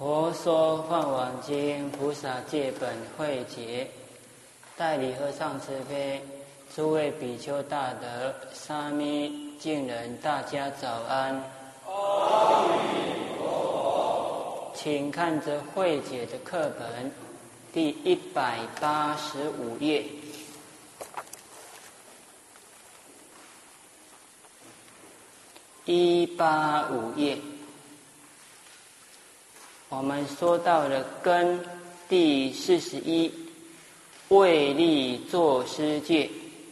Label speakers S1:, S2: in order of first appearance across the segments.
S1: 佛说《梵网经》菩萨戒本会解，代理和尚慈悲，诸位比丘大德、沙弥、敬人，大家早安。
S2: 阿弥陀佛。
S1: 请看着会解的课本第185页。185页，我们说到了根第41，为利作施戒。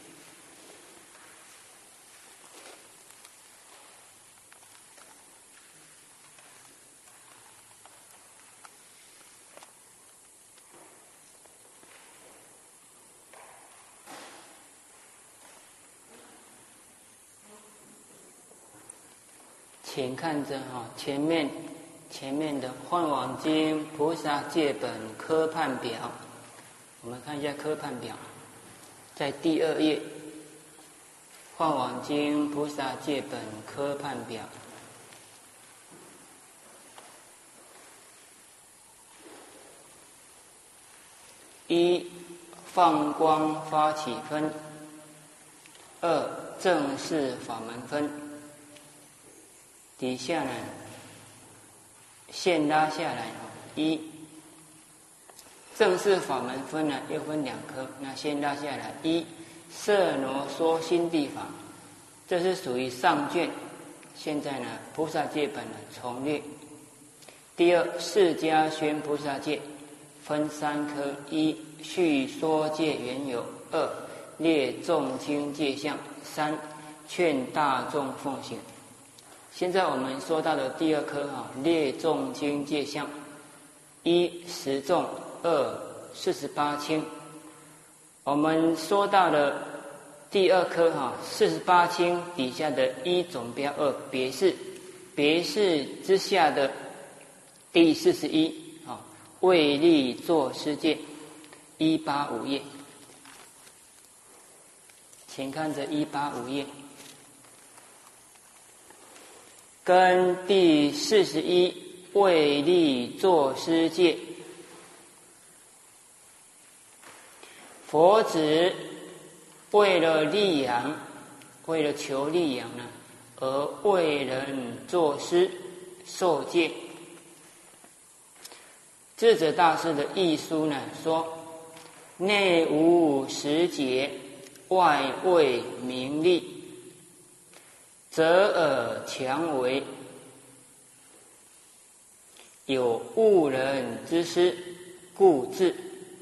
S1: 请看着前面的《梵网经》菩萨戒本科判表，我们看一下科判表，在第2页，《梵网经》菩萨戒本科判表。1. 放光发起分。2. 正式法门分。底下呢，线拉下来1，正式法门分呢又分2科，那先拉下来1，摄挪说心地法，这是属于上卷，现在呢菩萨戒本呢重略。第2，释迦宣菩萨戒分3科：1. 续说戒缘由；2. 列众经戒相；3. 劝大众奉行。现在我们说到的第2科列众经戒相：1. 10众；2. 48轻。我们说到的第2科48轻底下的1总标2别释，别释之下的第41为利作施戒，185页，请看着185页。跟第41为利作施戒，佛子为了利养，为了求利养呢，而为人作施受戒。智者大师的译书呢说：内无实节，外为名利，则尔强为，有误人之师，故至。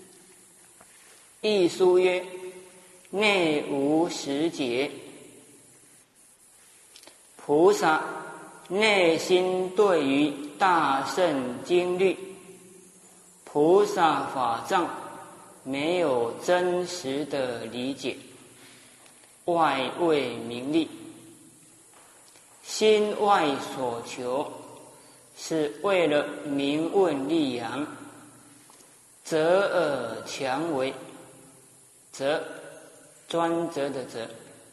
S1: 译书曰：内无实节，菩萨内心对于大圣经律、菩萨法藏没有真实的理解，外为名利，心外所求是为了名闻利养，则尔强为，则专责的责，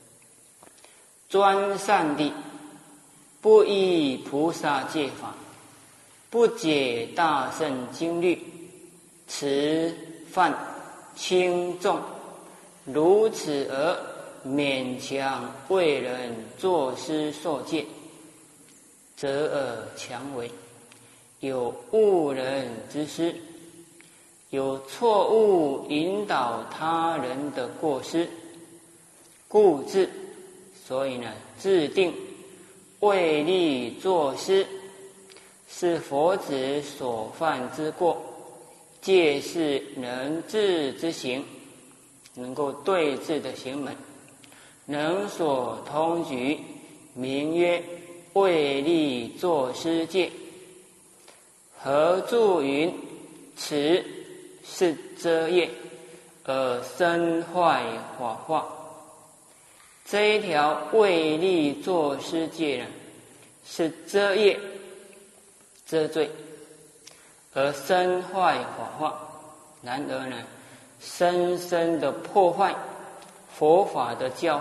S1: 专善地不依菩萨戒法，不解大圣经律，持犯轻重，如此而勉强为人作施受戒，则尔强为，有误人之失，有错误引导他人的过失，故至。所以呢，制定为利作施是佛子所犯之过，戒是能治之行，能够对治的行门，能所通举，名曰为利作施戒。何著云此是遮业，而身坏法化。这一条为利作施戒呢，是遮业、遮罪，而身坏法化。然而呢，深深的破坏佛法的教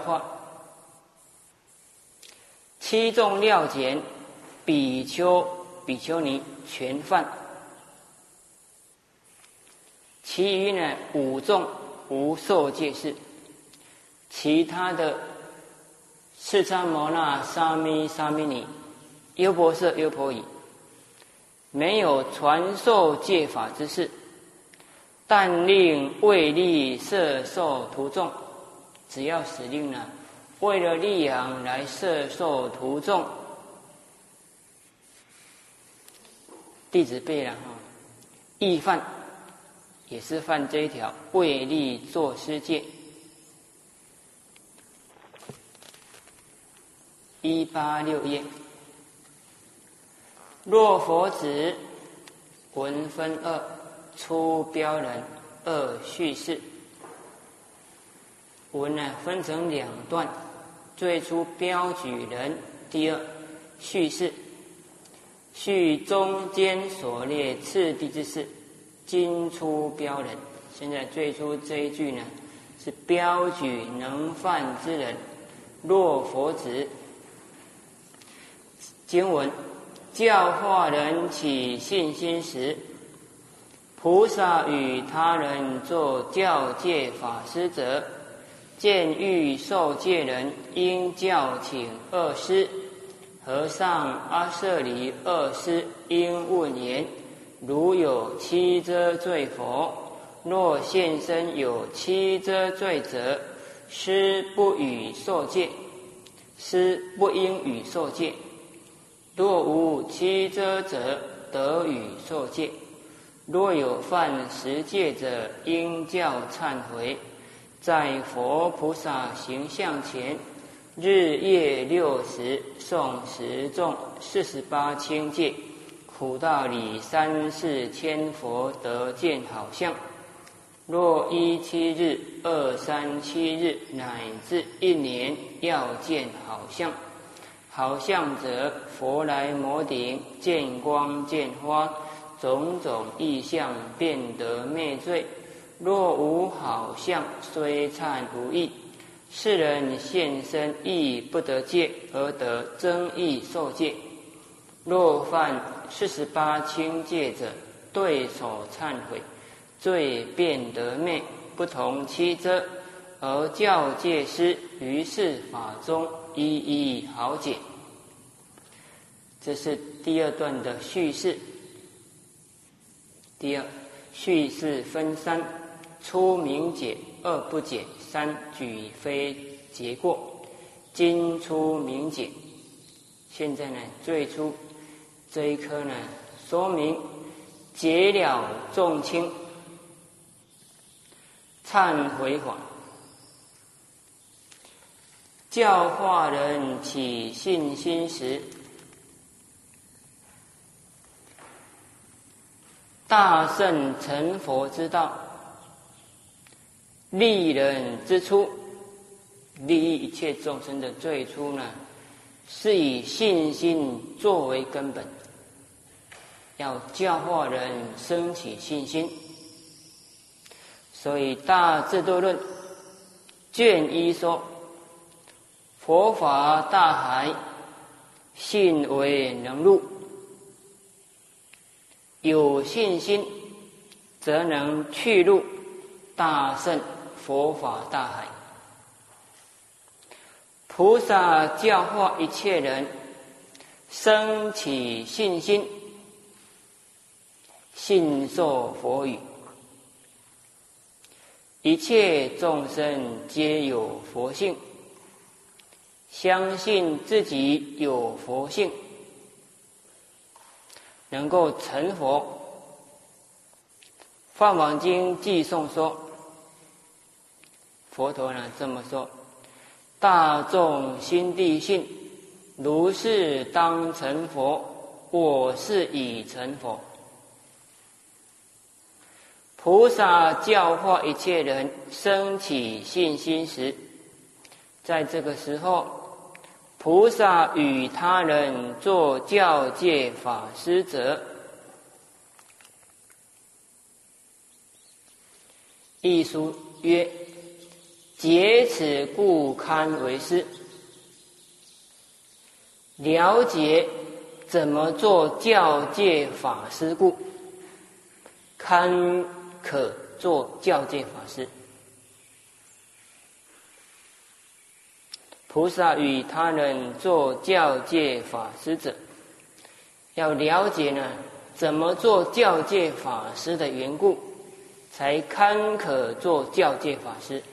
S1: 化。7众料简，比丘、比丘尼全犯， 其余呢五众无受戒事，其他的释迦牟那、沙弥、沙弥尼、优婆塞、优婆夷，没有传授戒法之事，但令为利摄受徒众，只要使令呢，为了利养来摄受徒众，弟子辈了哈，亦犯，也是犯这一条，为利作施戒。186页，若佛子文分二，出标人二叙事。文呢分成两段，最初标举人，第二叙事。叙中间所列次第之事，今出标人。现在最初这一句呢，是标举能犯之人，若佛子。经文：教化人起信心时，菩萨与他人作教戒法师者，见欲受戒人，应教请二师。和尚阿舍离二师应问言：如有七遮罪佛，若现身有七遮罪者，师不予受戒，师不应予受戒。若无七遮者，得予受戒。若有犯十戒者，应教忏悔。在佛菩萨形象前，日夜60诵十众48清戒，苦道理3、4千佛得见好相。若17日、2、3、7日乃至1年，要见好相。好相者，佛来摩顶，见光见花，种种异相，便得灭罪。若无好相，虽忏无益。世人现身亦不得戒，而得增益受戒。若犯48清戒者，对手忏悔，罪便得灭，不同七遮，而教戒师于是法中一一好解。这是第二段的叙事。第二，叙事分3：初明解，二不解，三举非结过。今出明解。现在呢，最初这一科呢，说明解了众轻忏悔法，教化人起信心时，大圣成佛之道，利人之初，利益一切众生的最初呢，是以信心作为根本，要教化人升起信心。所以《大智度论》卷1说：佛法大海，信为能入。有信心，则能去入大圣佛法大海。菩萨教化一切人，升起信心，信受佛语。一切众生皆有佛性，相信自己有佛性，能够成佛。《梵网经》记诵说，佛陀呢这么说：大众心地信，如是当成佛，我是已成佛。菩萨教化一切人升起信心时，在这个时候，菩萨与他人做教戒法师者，一书曰：解此故堪为师。了解怎么做教戒法师故，堪可做教戒法师。菩萨与他人做教戒法师者，要了解呢怎么做教戒法师的缘故，才堪可做教戒法师。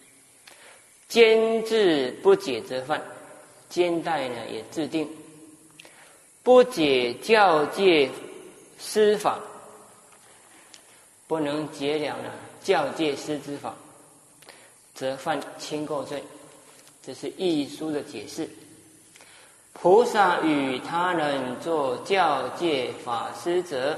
S1: 兼制不解则犯，兼带呢也制定不解教戒师法，不能解了呢教戒师之法，则犯轻垢罪。这是义书的解释。菩萨与他人做教戒法师者，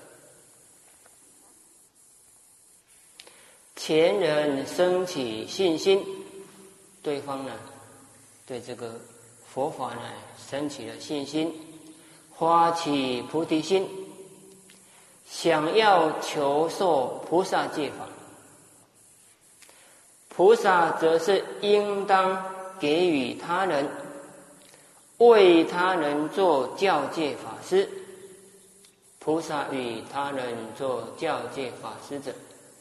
S1: 前人生起信心，对方呢对这个佛法呢生起了信心，发起菩提心，想要求受菩萨戒法。菩萨则是应当给予他人，为他人做教戒法师。菩萨与他人做教戒法师者，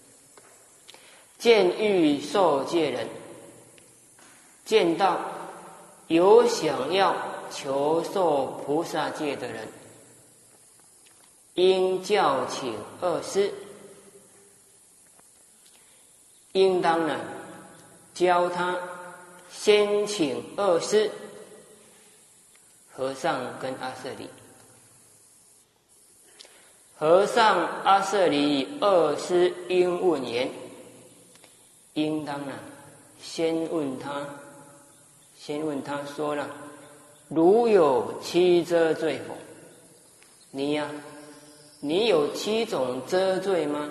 S1: 见欲受戒人，见到有想要求受菩萨戒的人，应教请二师，应当呢教他先请二师，和尚跟阿舍离。和尚、阿舍离二师应问言，应当呢先问他说了：如有七遮罪否？你有7种遮罪吗？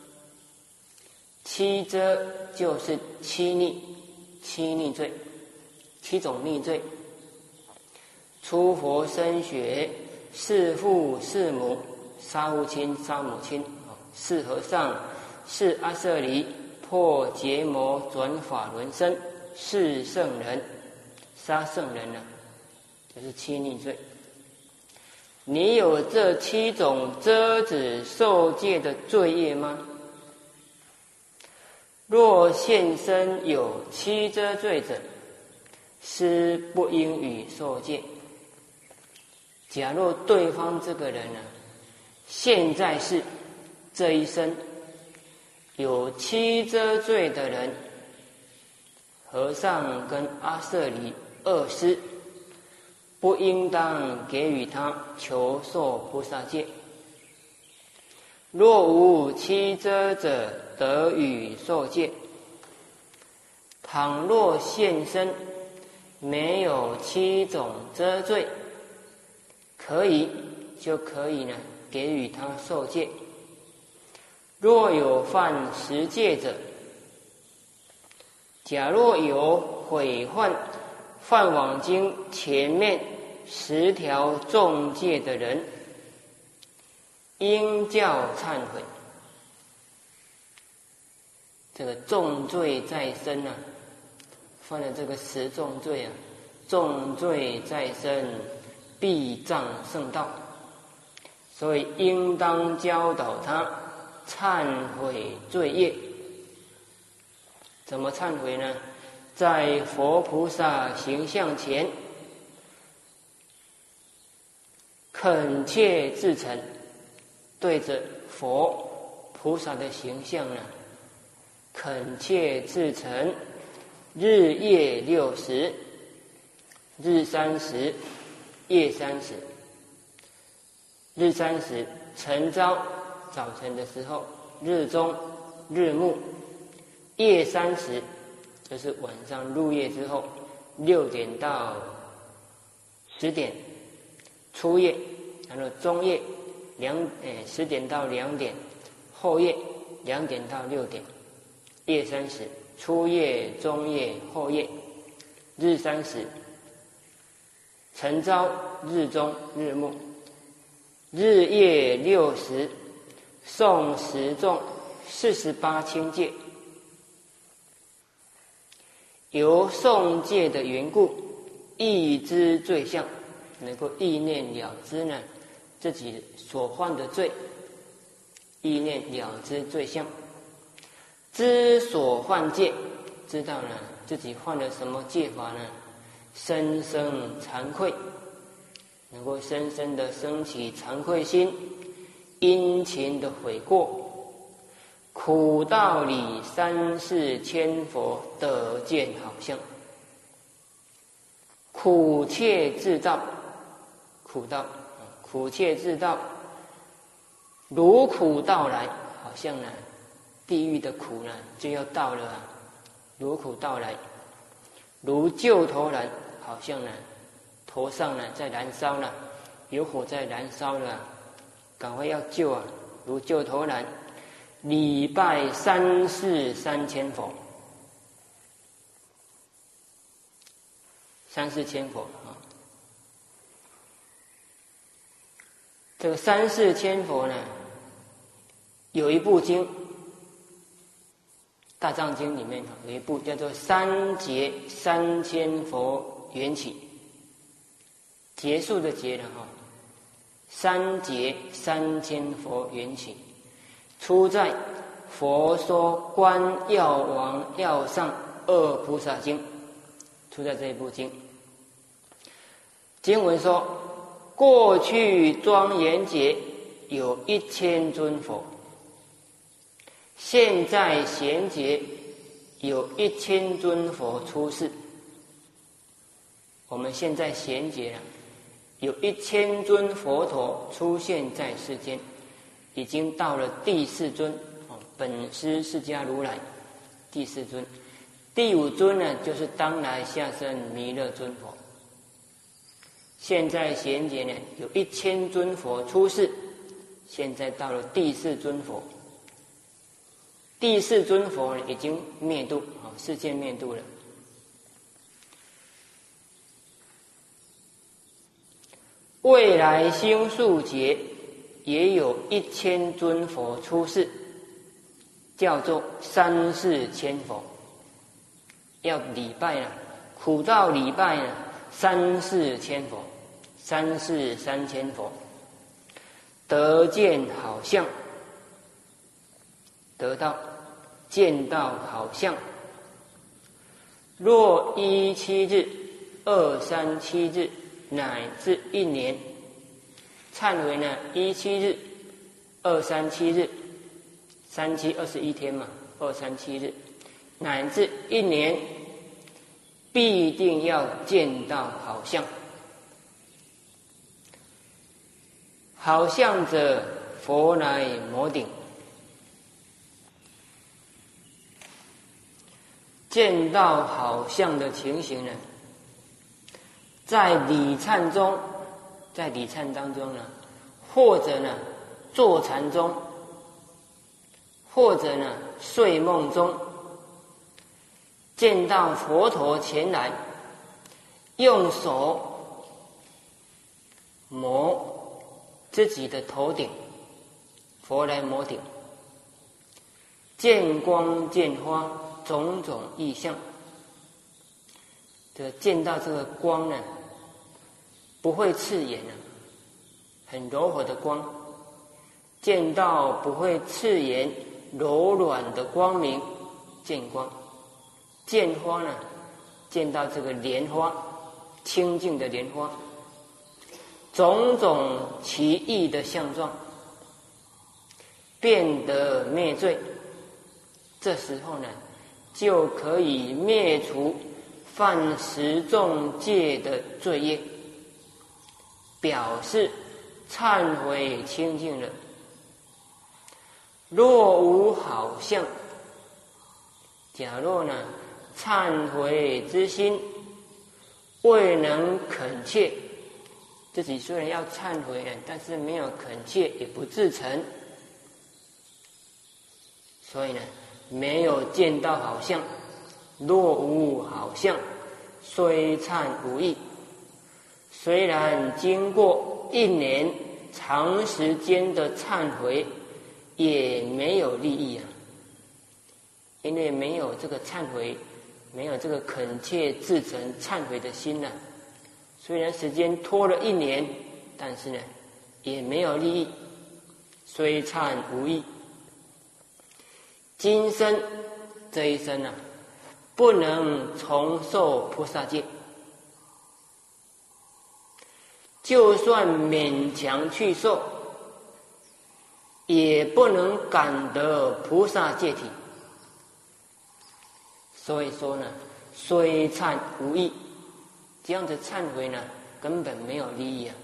S1: 七遮就是七逆罪，7种逆罪：出佛身血，弑父弑母，杀父亲杀母亲，弑和尚，弑阿舍离，破结魔转法轮身，弑圣人，杀圣人呢，就是7逆罪。你有这7种遮止受戒的罪业吗？若现身有7遮罪者，师不应予受戒。假若对方这个人呢，现在是这一生有7遮罪的人，和尚跟阿舍离二师，不应当给予他求受菩萨戒。若无7遮者，得予受戒。倘若现身没有7种遮罪，可以呢给予他受戒。若有犯10戒者，假若有毁犯梵网经前面10条重戒的人，应教忏悔。这个重罪在身啊，犯了这个10重罪啊，重罪在身，必障圣道。所以应当教导他忏悔罪业。怎么忏悔呢？在佛菩萨形象前，恳切至诚，对着佛菩萨的形象呢，恳切至诚，日夜60，日30，夜30。日30晨朝早晨的时候，日中日暮，夜30就是晚上入夜之后6点到10点，初夜，然后中夜10点到2点，后夜2点到6点，夜30，初夜、中夜、后夜，日30，晨朝、日中、日暮，日夜60，诵10众48清戒。由诵戒的缘故，意知罪相，能够意念了知呢自己所犯的罪，意念了知罪相。 知所犯戒，知道呢自己犯了什么戒法呢？深生惭愧，能够深深的升起惭愧心，殷勤的悔过，苦道理三世千佛得见好相，苦切自道，苦切自道，如苦到来，好像呢地狱的苦呢就要到了啊，如苦到来，如救头燃，好像呢头上呢在燃烧了，有火在燃烧了，赶快要救啊，如救头燃，礼拜三世3000佛，三世千佛啊。这个三世千佛呢，有一部经，《大藏经》里面有一部叫做《三劫3000佛缘起》，结束的结了哈，三劫3000佛缘起，出在《佛说观药王药上二菩萨经》，出在这一部经。经文说，过去庄严劫有1000尊佛，现在贤劫有1000尊佛出世。我们现在贤劫了，有1000尊佛陀出现在世间，已经到了第4尊，本师释迦如来，第4尊。第5尊呢，就是当来下生弥勒尊佛。现在贤劫呢，有1000尊佛出世，现在到了第4尊佛。第4尊佛呢，已经灭度，世界灭度了。未来星宿劫也有1000尊佛出世，叫做三世千佛。要礼拜了，苦道礼拜呢，三世千佛，三世3000佛，得见好相，得到见到好相。若17日、237日乃至1年，忏悔呢17日、237日，37 21天嘛，237日乃至1年，必定要见到好相。好相者，佛来摩顶。见到好相的情形呢，在礼忏中，在礼忏当中呢，或者呢坐禅中，或者呢睡梦中，见到佛陀前来，用手摩自己的头顶，佛来摩顶，见光见花，种种异象。这见到这个光呢，不会刺眼啊，很柔和的光；见到不会刺眼、柔软的光明，见光。见花呢，见到这个莲花，清净的莲花，种种奇异的相状，变得灭罪。这时候呢，就可以灭除犯10重戒的罪业，表示忏悔清净了。若无好相，假若呢忏悔之心未能恳切，自己虽然要忏悔了，但是没有恳切，也不至诚，所以呢没有见到好相。若无好相，虽忏无益。虽然经过1年长时间的忏悔，也没有利益啊，因为没有这个忏悔，没有这个恳切至诚忏悔的心呢。虽然时间拖了1年，但是呢也没有利益，虽忏无益。今生这一生啊，不能重受菩萨戒，就算勉强去受，也不能感得菩萨戒体。所以说呢，虽忏无益，这样子忏悔呢，根本没有利益啊。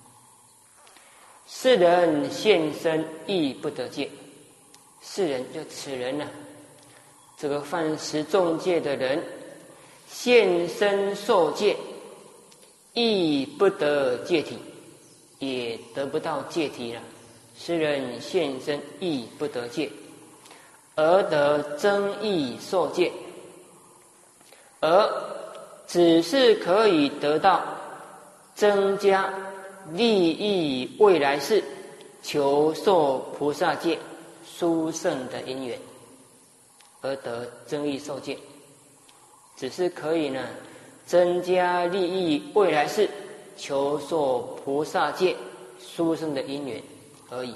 S1: 世人现身亦不得戒，世人就此人呢，这个犯十重戒的人，现身受戒，亦不得戒体，也得不到戒体了。世人现身亦不得戒，而得增益受戒，而只是可以得到增加利益未来世求受菩萨戒殊胜的因缘，而得增益受戒，只是可以呢增加利益未来世求受菩萨戒殊胜的因缘而已。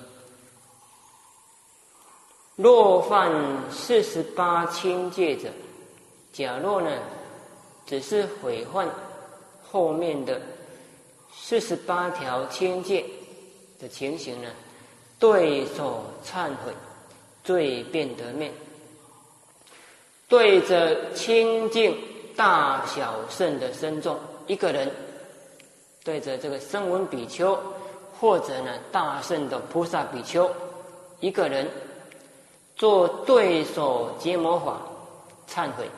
S1: 若犯48轻戒者，假若呢只是毁犯后面的48条轻戒的情形呢，对手忏悔，罪便得免。对着清净大小圣的僧众，一个人对着这个声闻比丘，或者呢大圣的菩萨比丘，一个人做对手结魔法忏悔，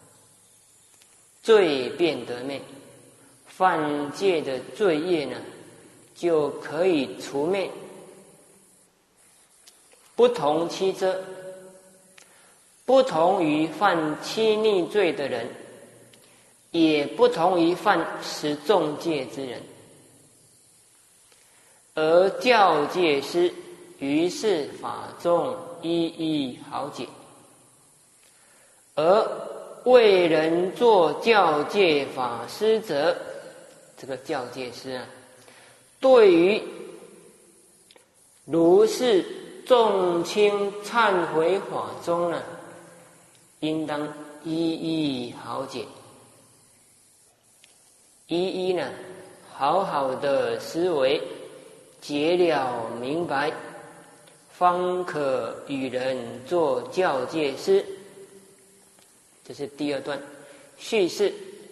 S1: 罪便得灭，犯戒的罪业呢就可以除灭。不同七遮，不同于犯欺逆罪的人，也不同于犯十重戒之人。而教戒师于是法中一一好解，而为人做教戒法师者，这个教戒师啊，对于如是众轻忏悔法中呢，应当一一好解，一一呢好好的思维，解了明白，方可与人做教戒师。这是第二段叙事，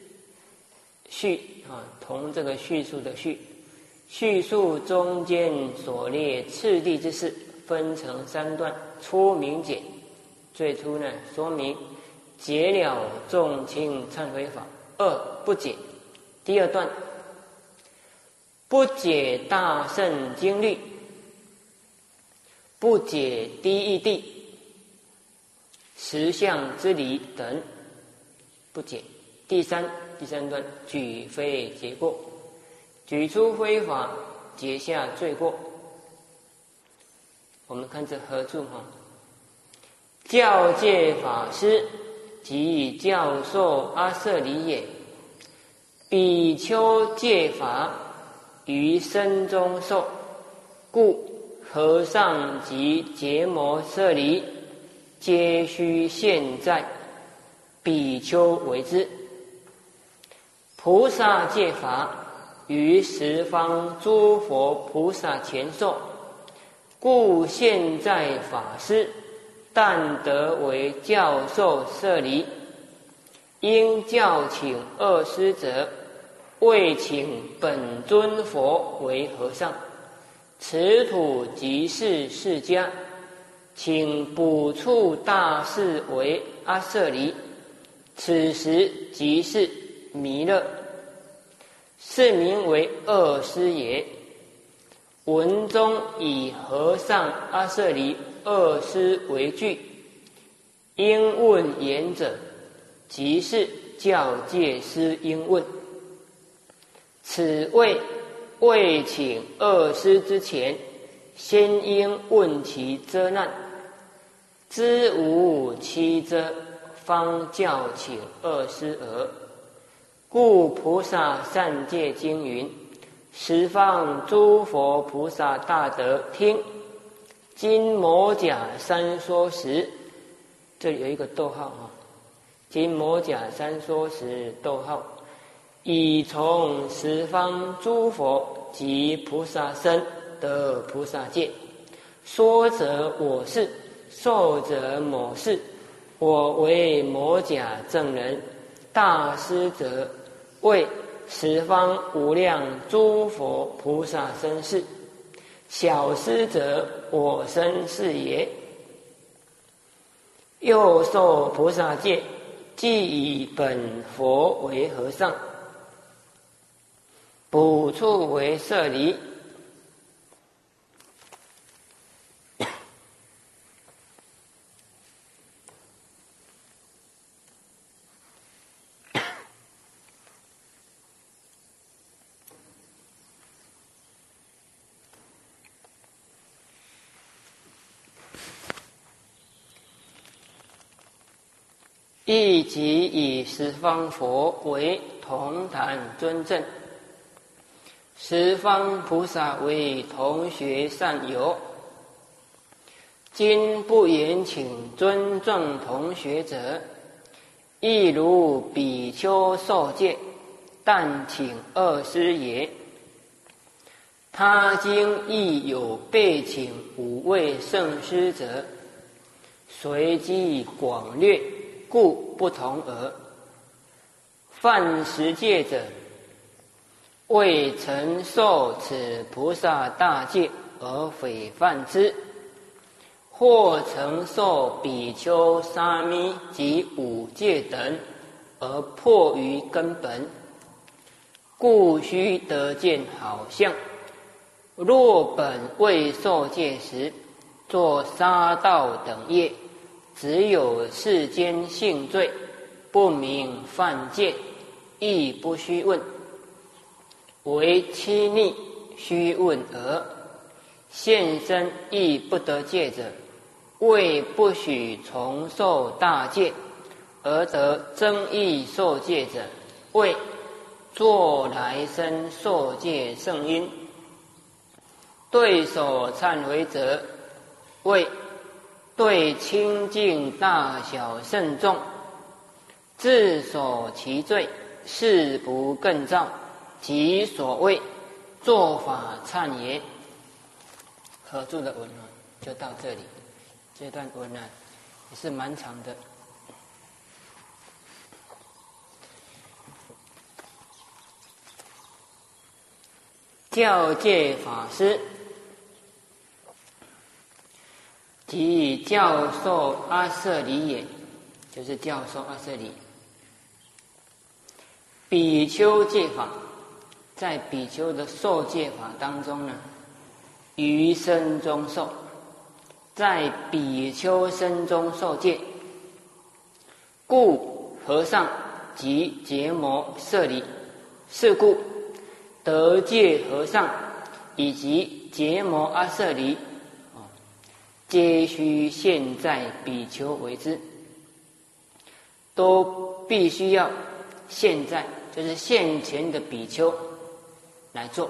S1: 同这个叙述的叙述中间所列次第之事，分成3段。初明解，最初呢说明解了众轻忏悔法。2不解，第二段不解大圣经律，不解第一谛实相之理等，不解。第三段举非结过，举出非法，结下罪过。我们看这合注教戒法师即教授阿舍离也，比丘戒法于身中受，故和尚及结魔舍离皆须现在比丘为之。菩萨戒法于十方诸佛菩萨前受，故现在法师但得为教授舍离。应教请二师者，为请本尊佛为和尚，此土即是释迦，请补处大士为阿舍离，此时即是弥勒，是名为二师也。文中以和尚阿舍离二师为句，应问言者，即是教戒师应问。此谓未请二师之前，先应问其遮难，知无欺遮，方教请二师耳。故菩萨善戒经云：十方诸佛菩萨大德听，今摩甲三说时， 这里有一个逗号啊。今摩甲三说时，逗号，已从十方诸佛及菩萨身得菩萨戒，说者我是，受者某是，我为摩甲正人，大师者为十方无量诸佛菩萨身是，小师者我身是也。又受菩萨戒，即以本佛为和尚，补处为舍离。亦即以十方佛为同坛尊正，十方菩萨为同学善友。今不言请尊重同学者，亦如比丘受戒，但请二师也。他经亦有备请五位圣师者，随机广略，故不同耳。犯十戒者，未曾受此菩萨大戒而毁犯之，或曾受比丘、沙弥及五戒等而破于根本，故须得见好相。若本未受戒时，作杀盗等业，只有世间性罪，不明犯戒，亦不须问。为欺逆，须问耳。现身亦不得戒者，为不许重受大戒，而得增益受戒者，为作来生受戒圣因。对所忏悔者，为对清净大小圣众，自所其罪，誓不更造，即所谓做法忏也。合注的文就到这里，这段文也是蛮长的。教戒法师即教授阿舍离也，就是教授阿舍离。比丘戒法，在比丘的受戒法当中呢，于身中受，在比丘身中受戒，故和尚及结魔舍离，是故得戒和尚以及结魔阿舍离，皆须现在比丘为之，都必须要现在，就是现前的比丘来做，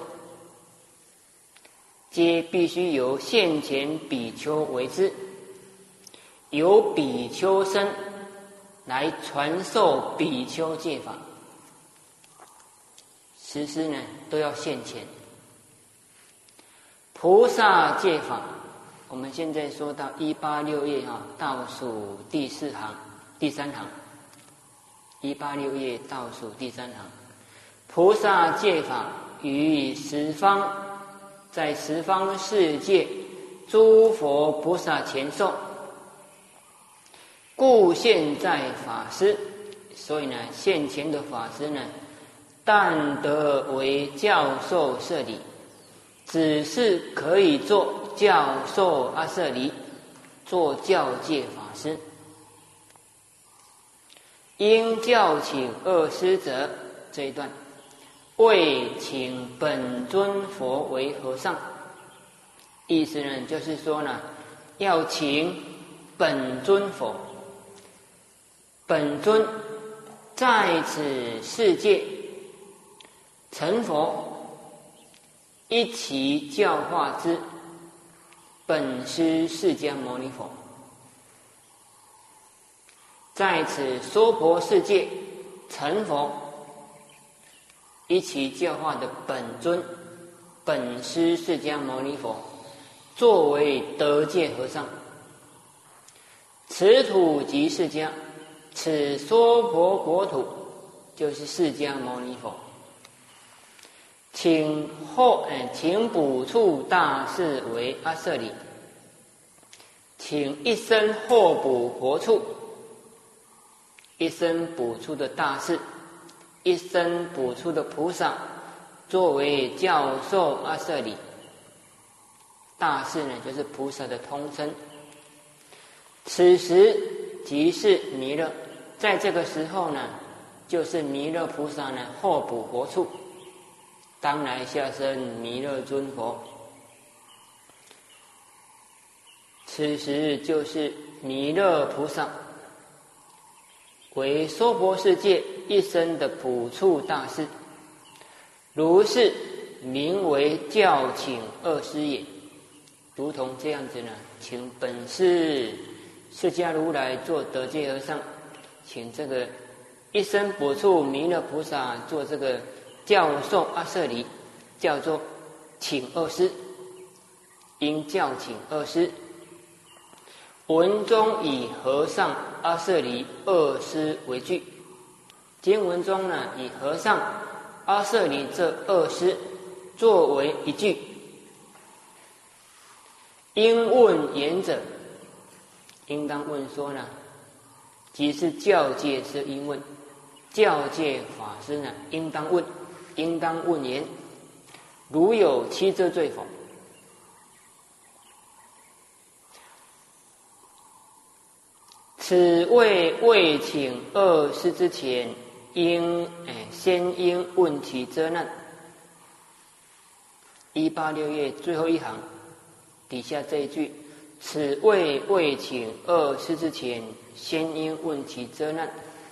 S1: 皆必须由现前比丘为之，由比丘身来传授比丘戒法，实施呢都要现前。菩萨戒法，我们现在说到186页倒数第3行，186页倒数第3行，菩萨戒法于十方，在十方世界诸佛菩萨前受，故现在法师，所以呢，现前的法师呢，但得为教授舍离，只是可以做教授阿舍离，做教戒法师。应教请二师者，这一段为请本尊佛为和尚，意思呢就是说呢，要请本尊佛，本尊在此世界成佛，一起教化之本师释迦牟尼佛。 在此娑婆世界成佛，一起教化的本尊本师释迦牟尼佛，作为得戒和尚。此土即释迦，此娑婆国土就是释迦牟尼佛。请补处大士为阿舍利，请一生后补佛处，一生补处的大士，一生补处的菩萨，作为教授阿舍利。大士呢，就是菩萨的通称。此时即是弥勒，在这个时候呢，就是弥勒菩萨呢后补佛处，当来下生弥勒尊佛。此时就是弥勒菩萨为娑婆世界一生的补处大士，如是名为教请二师也。如同这样子呢，请本师释迦如来做得戒和尚，请这个一生补处弥勒菩萨做这个教授阿舍利，叫做请二师，因教请二师。文中以和尚阿舍利二师为句，经文中呢以和尚阿舍利这二师作为一句。应问言者，应当问说呢，即是教戒是应问，教戒法师呢应当问，应当问言，如有七遮罪否？此谓未请二师之前，先应问其遮难。186页最后一行底下这一句，此谓未请二师之前，先应问其遮难。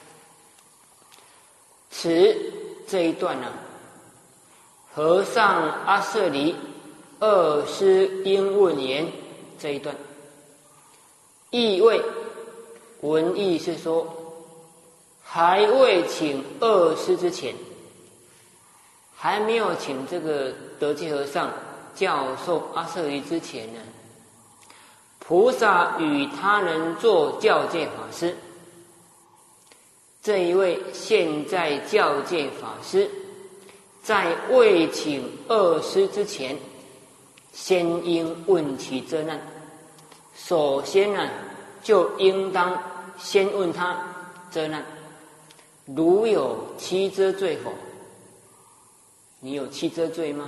S1: 此这一段呢，和尚阿舍利二师应问言这一段，意味文意是说，还未请二师之前，还没有请这个得戒和尚教授阿舍利之前呢，菩萨与他人做教戒法师。这一位现在教戒法师，在未请二师之前，先应问其遮难。首先呢，就应当先问他遮难，如有七遮罪否？你有七遮罪吗？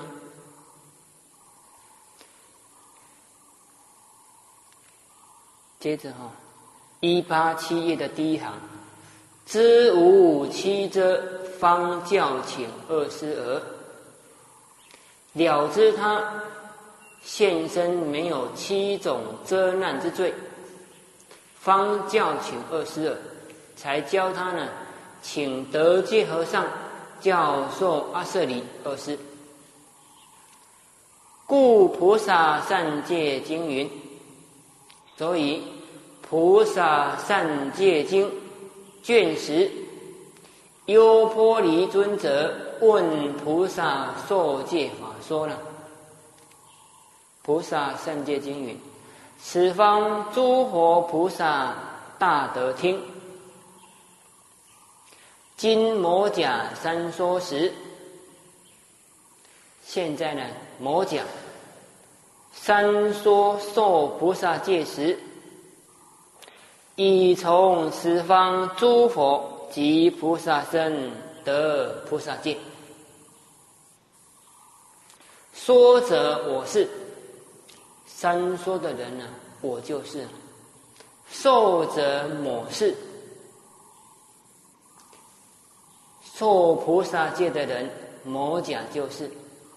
S1: 接着187页的第一行，知无七遮，方教请二师儿。了知他现身没有七种遮难之罪，方教请二师儿，才教他呢，请得戒和尚教授阿舍利二师。故菩萨善戒经云，所以菩萨善戒经卷10，优波离尊者问菩萨受戒法说了。菩萨善戒经云，此方诸佛菩萨大德听，今摩甲三说时。现在呢，摩甲三说受菩萨戒时，已从十方诸佛及菩萨身得菩萨戒。说者我是，三说的人呢，我就是；受者我是，受菩萨戒的人，摩甲就是。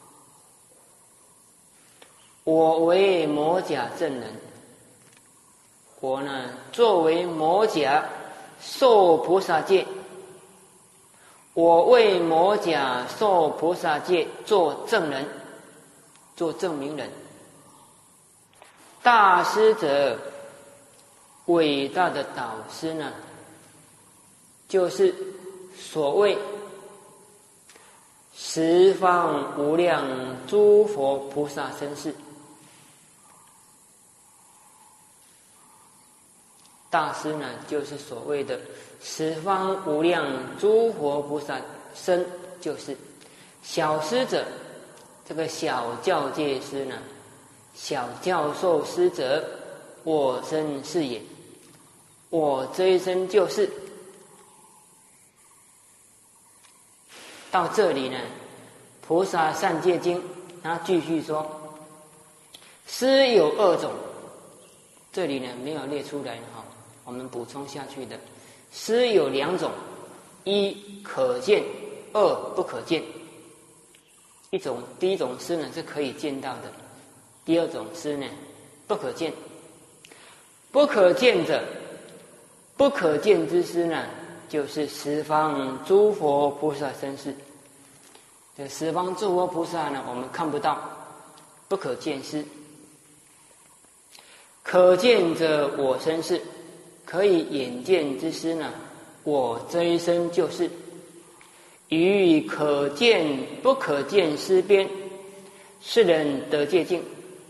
S1: 我为摩甲正人，我呢作为摩甲受菩萨戒，我为摩甲受菩萨戒做证人，做证明人。大师者，伟大的导师呢， 就是所谓十方无量诸佛菩萨身世。大师呢，就是所谓的十方无量诸佛菩萨身，就是小师者，这个小教戒师呢，小教授师者，我身是也。我这一生就是。到这里呢，《菩萨善戒经》他继续说，师有二种，这里呢没有列出来哈，我们补充下去的。师有两种，一可见，二不可见。第一种师呢是可以见到的，第二种师呢不可见。不可见者，不可见之师呢，就是十方诸佛菩萨身世。这十方诸佛菩萨呢，我们看不到，不可见师。可见者我身世，可以眼见之师呢，我这一生就是。于可见不可见师边，是人得戒境。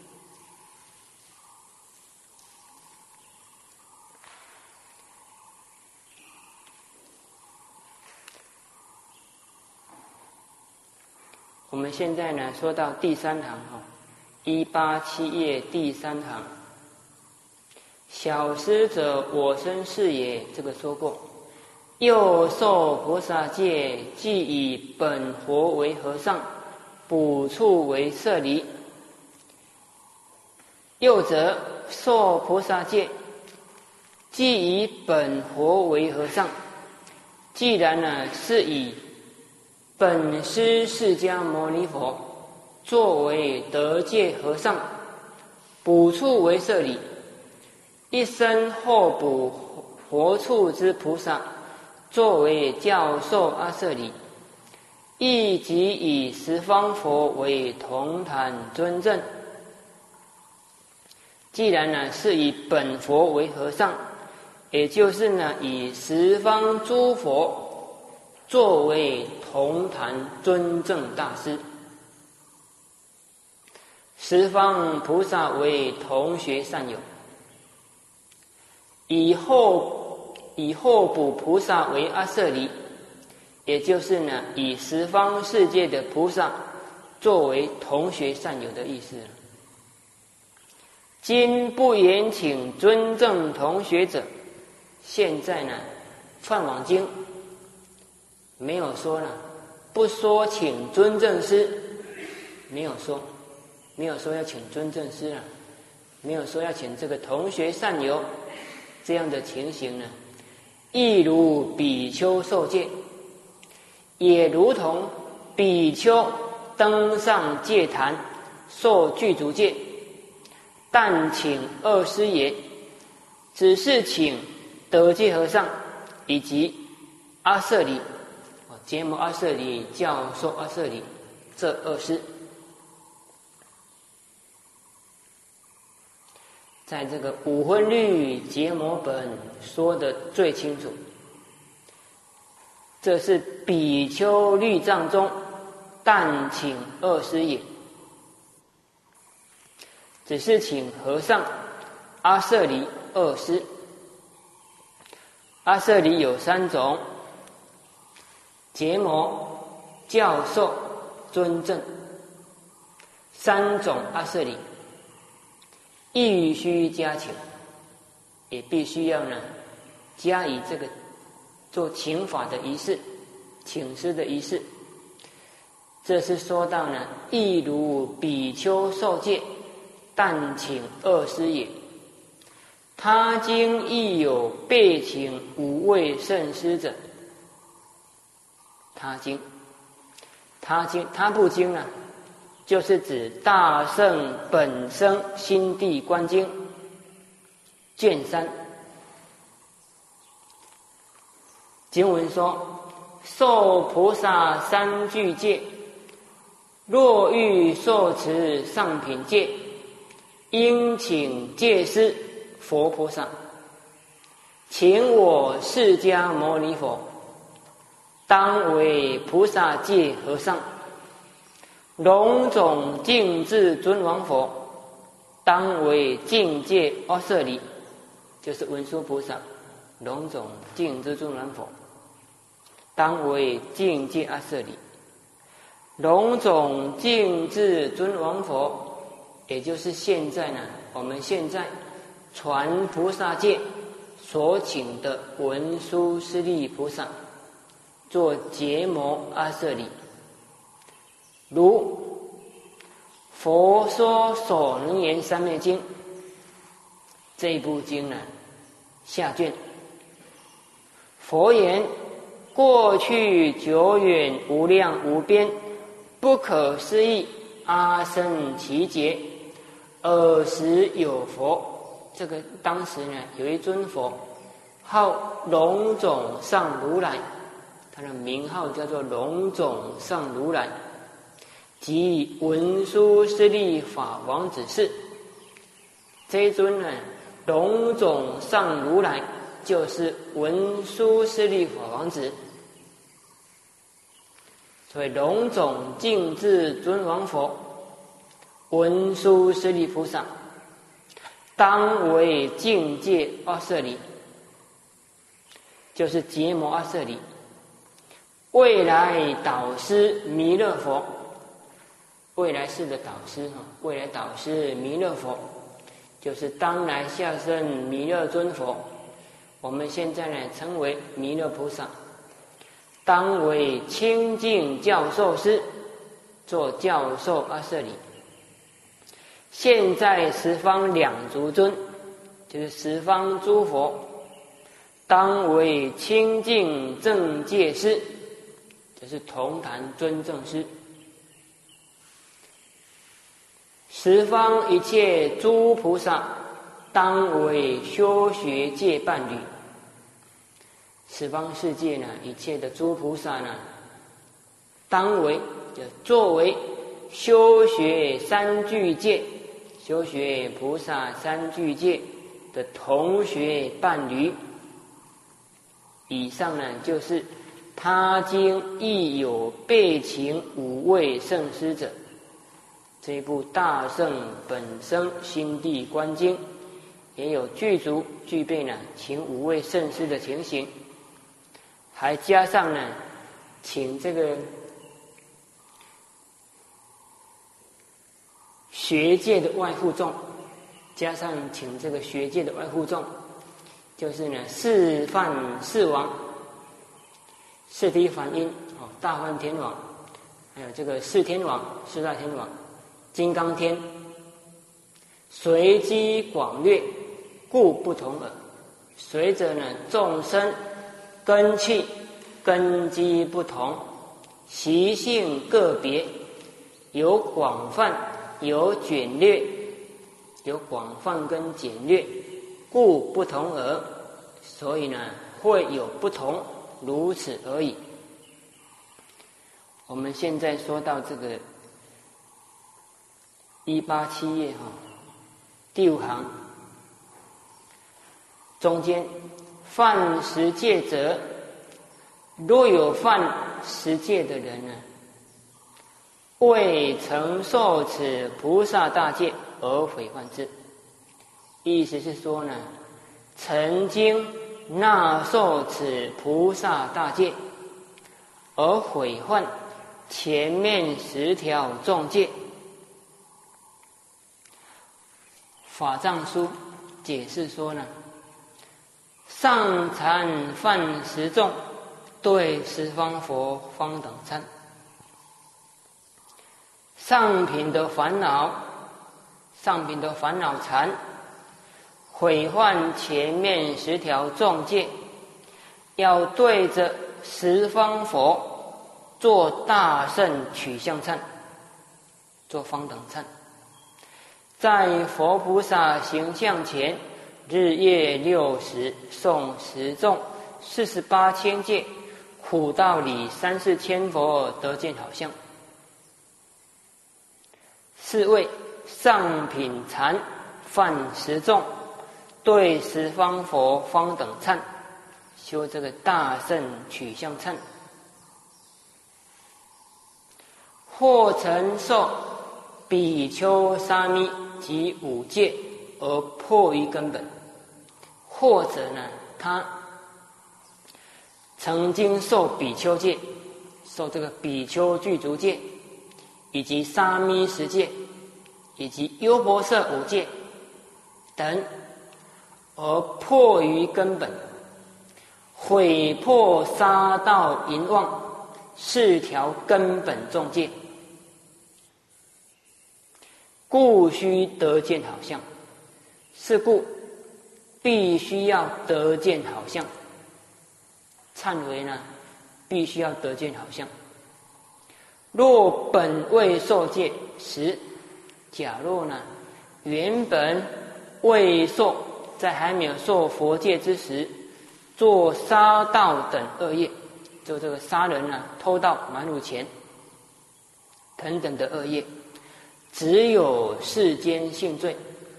S1: 我们现在呢说到第三行187页第三行，小师者我身是也，这个说过。又受菩萨戒，即以本佛为和尚，补处为舍离。又则受菩萨戒，即以本佛为和尚。既然呢是以本师释迦牟尼佛作为得戒和尚，补处为舍离，一生后补活处之菩萨作为教授阿舍离，亦即以十方佛为同坛尊正。既然呢是以本佛为和尚，也就是呢以十方诸佛作为同坛尊正大师，十方菩萨为同学善友，以后补菩萨为阿舍离，也就是呢以十方世界的菩萨作为同学善友的意思。今不言请尊正同学者，现在呢梵网经没有说了，不说请尊正师，没有说要请尊正师了，没有说要请这个同学善友，这样的情形呢，亦如比丘受戒，也如同比丘登上戒坛受具足戒，但请二师也，只是请得戒和尚以及阿舍离、结摩阿舍离、教授阿舍离这二师。在这个五分律结摩本说的最清楚，这是比丘律藏中但请二师也，只是请和尚阿舍离二师。阿舍离有三种：结摩、教授、尊正，三种阿舍离。亦须加请，也必须要呢加以这个做请法的仪式，请师的仪式。这是说到呢，亦如比丘受戒，但请二师也。他经亦有备请五位圣师者。他部经呢，就是指大圣本生心地观经卷3。经文说：受菩萨三具戒，若欲受持上品戒，应请戒师佛菩萨，请我释迦牟尼佛当为菩萨戒和尚。龙种净智尊王佛，当为境界阿舍离，就是文殊菩萨。龙种净智尊王佛，当为境界阿舍离。龙种净智尊王佛，也就是现在呢，我们现在传菩萨戒所请的文殊师利菩萨，做结魔阿舍离。如佛说所能言三昧经这一部经呢，下卷，佛言：过去久远无量无边不可思议阿僧祇劫，尔时有佛。这个当时呢，有一尊佛，号龙种上如来，他的名号叫做龙种上如来，即文殊师利法王子释。这一尊呢，龙种上如来就是文殊师利法王子。所以龙种净智尊王佛，文殊师利菩萨，当为境界阿舍离，就是结魔阿舍离。未来导师弥勒佛，未来世的导师，未来导师弥勒佛，就是当来下生弥勒尊佛。我们现在呢，称为弥勒菩萨，当为清净教授师，做教授阿舍离。现在十方两足尊，就是十方诸佛，当为清净正戒师，就是同坛尊正师。十方一切诸菩萨，当为修学戒伴侣。十方世界呢，一切的诸菩萨呢，当为作为修学三具戒、修学菩萨三具戒的同学伴侣。以上呢，就是他经亦有备请五位圣师者。这一部大圣本生心地观经，也有具备呢请五位圣师的情形，还加上呢请这个学界的外护众，加上请这个学界的外护众，就是呢四梵四王、四谛梵音、大梵天王，还有这个四天王、四大天王、金刚天，随机广略，故不同耳。随着呢众生根器根基不同，习性个别，有广泛有简略，有广泛跟简略，故不同耳。所以呢会有不同，如此而已。我们现在说到这个187页第5行中间，犯十戒者，若有犯十戒的人呢，未曾受此菩萨大戒而毁犯之。意思是说呢，曾经纳受此菩萨大戒而毁犯前面10条重戒。法藏书解释说呢，上禅犯十重，对十方佛方等参。上品的烦恼禅，毁犯前面10条重戒，要对着十方佛做大圣取向忏，做方等忏。在佛菩萨形象前，日夜6时诵10咒48千戒，苦道理3、4千佛得见好相。是谓上品禅犯10重，对十方佛方等忏，修这个大圣取向忏。 或曾受比丘沙弥及五戒而破于根本，或者呢，他曾经受比丘戒，受这个比丘具足戒，以及沙弥十戒，以及优婆塞五戒等，而破于根本，毁破杀盗淫妄4条根本重戒，故须得见好相。是故必须要得见好相，忏悔呢，必须要得见好相。若本未受戒时，假若呢原本未受，在还没有受佛戒之时，做杀盗等恶业，就这个杀人啊、偷盗、瞒辱钱等等的恶业，只有世间性罪，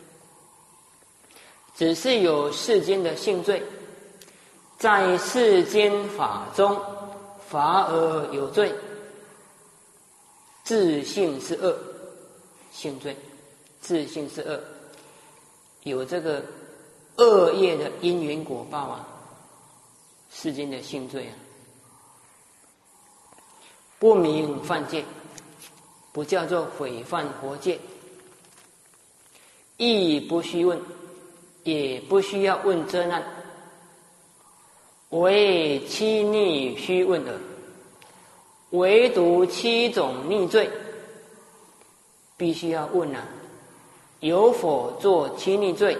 S1: 只是有世间的性罪，在世间法中罚而有罪，自性是恶，性罪自性是恶，有这个恶业的因缘果报啊，世间的性罪啊，不明犯戒，不叫做毁犯佛戒，亦不须问，也不需要问遮难，唯七逆须问耳。唯独7种逆罪，必须要问啊，有否做七逆罪？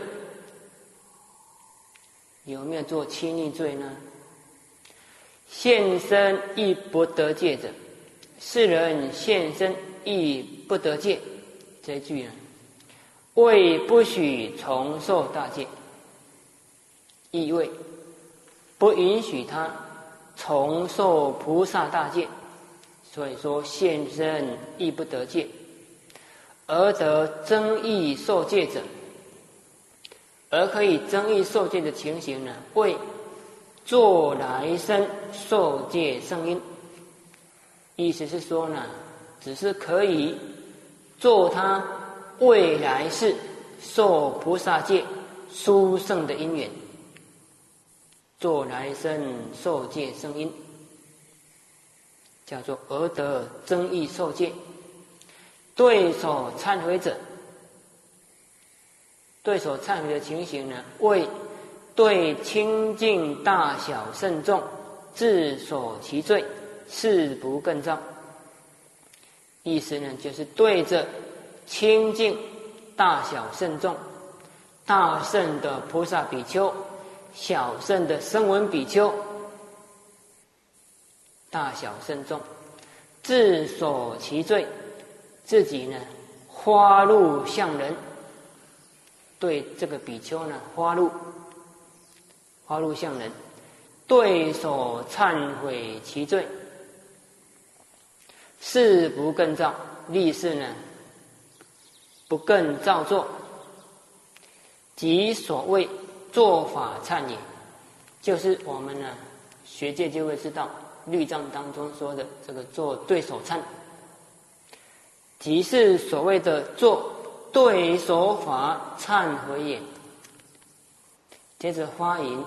S1: 有没有做七逆罪呢？现身亦不得戒者，世人现身亦不得戒，这一句呢，谓不许重受大戒，意味不允许他重受菩萨大戒。所以说现身亦不得戒，而得增益受戒者，而可以增益受戒的情形呢，为作来生受戒圣因。意思是说呢，只是可以做他未来世受菩萨戒殊胜的因缘，做来生受戒圣因，叫做而得增益受戒。对手忏悔者，对手忏悔的情形呢，为对清净大小圣众自所其罪，誓不更造。意思呢，就是对着清净大小圣众，大圣的菩萨比丘，小圣的声闻比丘，大小圣众自所其罪，自己呢花露向人，对这个比丘呢花露向人，对所忏悔其罪，誓不更造，立誓呢不更造作，即所谓做法忏也，就是我们呢学界就会知道律藏当中说的这个做对手忏，即是所谓的做对手法忏悔也。接着发言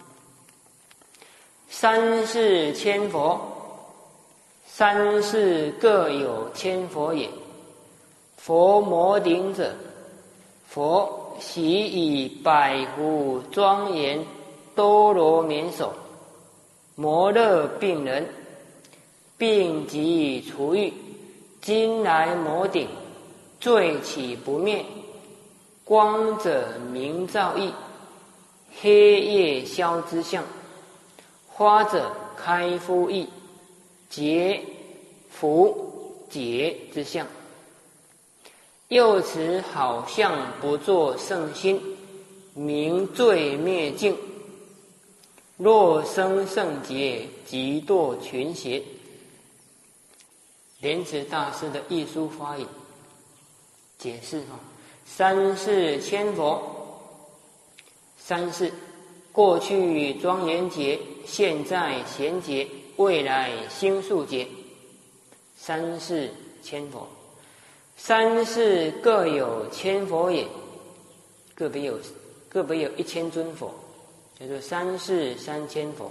S1: 三世千佛，三世各有千佛也。佛摩顶者，佛习以百胡庄严多罗绵手，摩勒病人，病即除愈，今来摩顶，罪起不灭，光者明照义，黑夜消之相，花者开敷意，结福解之相。又持好相不作圣心，明罪灭尽，若生圣劫，即堕群邪。莲池大师的译书发言解释三世千佛，三世过去庄严劫，现在贤劫，未来星宿劫，三世千佛。三世各有千佛也，个别有1000尊佛，叫做三世3000佛。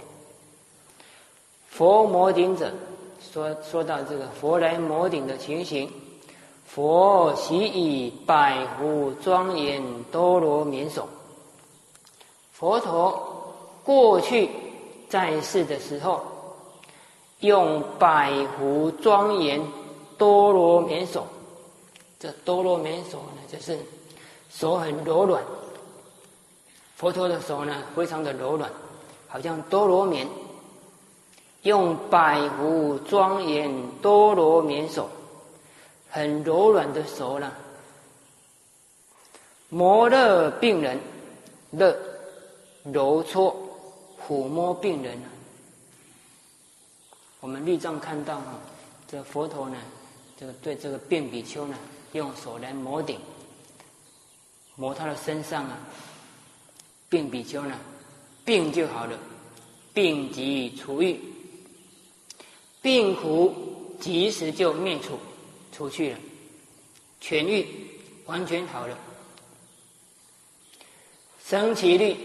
S1: 佛摩顶者，说到这个佛来摩顶的情形，佛习以百胡庄严多罗绵手。佛陀过去在世的时候，用百胡庄严多罗绵手。这多罗绵手呢，就是手很柔软。佛陀的手呢，非常的柔软，好像多罗绵。用百胡庄严多罗绵手，很柔软的手呢，摩勒病人，勒揉搓抚摸病人。我们律藏看到这佛陀呢，对这个病比丘呢，用手来摩顶，摩他的身上病比丘呢，病就好了，病即除愈，病苦即时就灭除去了，痊愈，完全好了。神奇律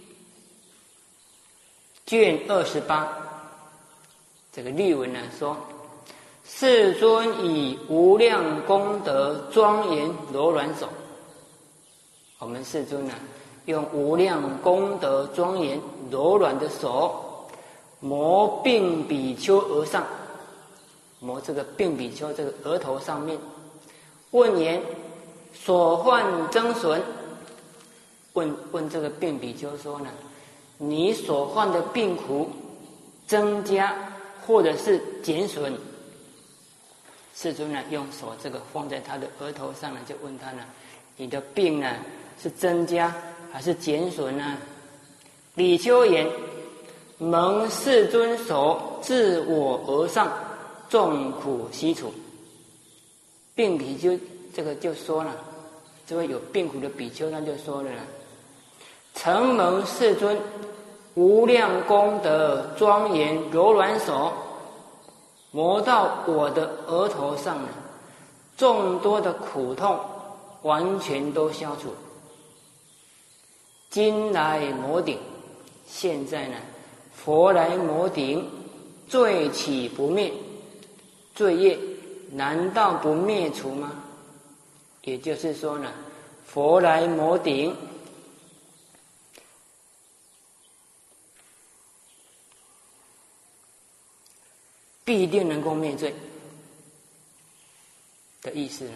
S1: 卷28，这个律文呢说，世尊以无量功德庄严柔软手。我们世尊呢，用无量功德庄严柔软的手，摩病比丘额上，摩这个病比丘这个额头上面，问言所患增损。问这个病比丘说呢，你所患的病苦增加或者是减损？世尊呢，用手这个放在他的额头上呢，就问他呢，你的病呢是增加还是减损呢？比丘言：蒙世尊手自我额上，众苦悉除。病比丘这个就说了，这位有病苦的比丘他就说了呢，承蒙世尊无量功德庄严柔软手，摩到我的额头上呢，众多的苦痛完全都消除。今来摩顶，现在呢，佛来摩顶，罪岂不灭？罪业难道不灭除吗？也就是说呢，佛来摩顶，必定能够灭罪的意思了。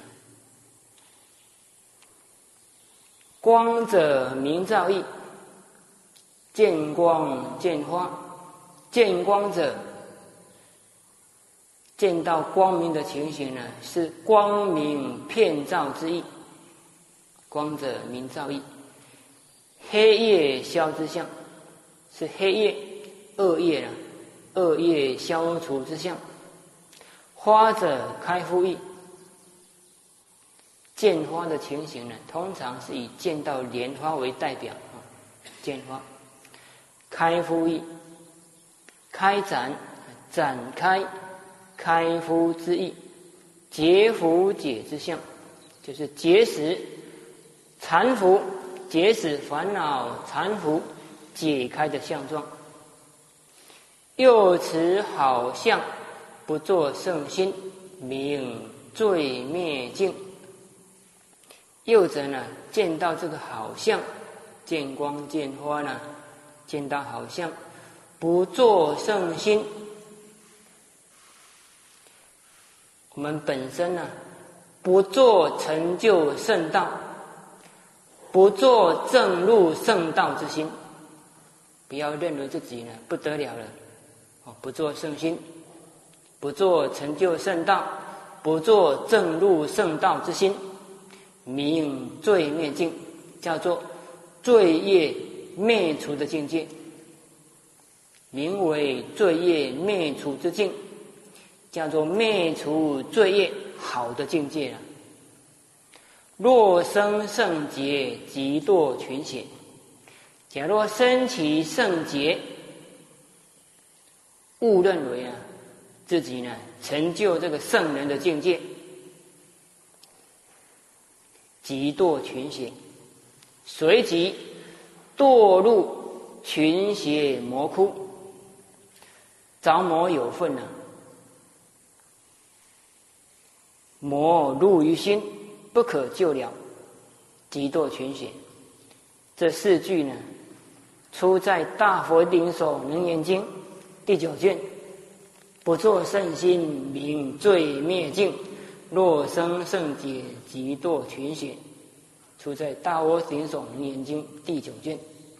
S1: 光者明照义，见光见花。见光者，见到光明的情形呢，是光明遍照之意。光者明照义，黑夜消之相，是黑夜恶业了，恶业消除之相。花者开敷意，见花的情形呢，通常是以见到莲花为代表见花。开敷意，开展展开开敷之意，结伏解之相，就是结使缠缚，结使烦恼缠缚解开的相状。又持好相，不作圣心，名罪灭尽。又者呢，见到这个好相，见光见花呢，见到好相，不作圣心。我们本身呢，不做成就圣道，不做正入圣道之心，不要认为自己呢不得了了，不做圣心，不做成就圣道，不做正入圣道之心，名罪灭尽，叫做罪业灭除的境界，名为罪业灭除之境，叫做灭除罪业好的境界了。若生圣劫，即堕群险。假若生其圣劫，误认为自己呢成就这个圣人的境界， 即堕群邪，随即堕入群邪魔窟，着魔有份啊，魔入于心，不可救了，即堕群邪。这4句呢，出在《大佛顶首楞严经》第9卷。不作圣心，名罪灭尽；若生圣解，即堕群邪。出在《大佛顶首楞严经》第9卷。